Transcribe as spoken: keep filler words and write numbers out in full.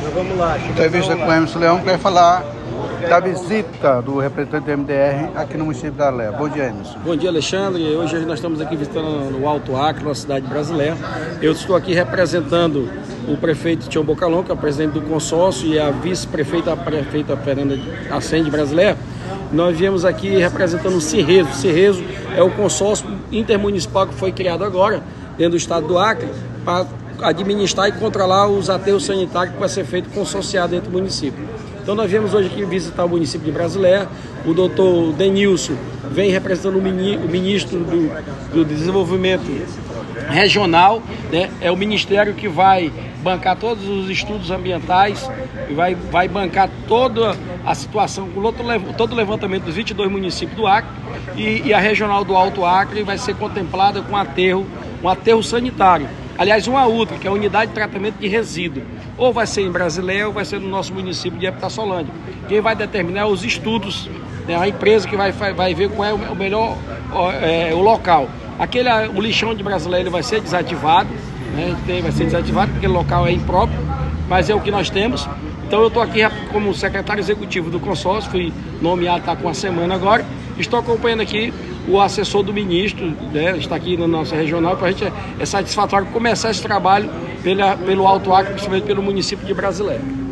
Então vamos lá. Entrevista com o Emerson Leão, que vai falar da visita do representante do M D R aqui no município da Alea. Bom dia, Emerson. Bom dia, Alexandre. Hoje nós estamos aqui visitando o Alto Acre, uma cidade brasileira. Eu estou aqui representando o prefeito Tião Bocalon, que é o presidente do consórcio, e a vice-prefeita, a prefeita Fernanda Assende Brasileira. Nós viemos aqui representando o CIRRESO. O CIRRESO é o consórcio intermunicipal que foi criado agora, dentro do estado do Acre, para administrar e controlar os aterros sanitários que vai ser feito consorciado dentro do município. Então nós viemos hoje aqui visitar o município de Brasileira. O doutor Denilson vem representando o ministro do, do Desenvolvimento Regional, né? É o ministério que vai bancar todos os estudos ambientais e vai, vai bancar toda a situação, todo o levantamento dos vinte e dois municípios do Acre, e, e a regional do Alto Acre vai ser contemplada com aterro, um aterro sanitário. Aliás, uma outra, que é a unidade de tratamento de resíduo. Ou vai ser em Brasileira ou vai ser no nosso município de Epitácio-Solândia. Quem vai determinar os estudos, né, a empresa que vai, vai ver qual é o melhor é, o local. Aquele, o lixão de Brasileira ele vai ser desativado, né, vai ser desativado porque o local é impróprio, mas é o que nós temos. Então eu estou aqui como secretário executivo do consórcio, fui nomeado, está com uma semana agora. Estou acompanhando aqui o assessor do ministro, né, está aqui na nossa regional, para a gente é, é satisfatório começar esse trabalho pela, pelo Alto Acre, principalmente pelo município de Brasileira.